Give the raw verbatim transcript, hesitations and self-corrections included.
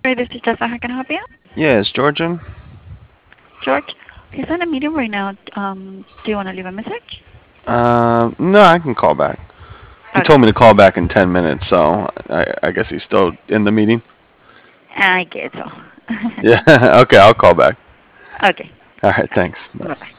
Hey, this is Jessica. How can I help you? Yeah, it's Georgian. George, he's on a meeting right now. Um, do you want to leave a message? Uh, no, I can call back. He Okay. told me to call back in ten minutes, so I, I guess he's still in the meeting. I guess so. Yeah, okay, I'll call back. Okay. All right, thanks. Bye bye.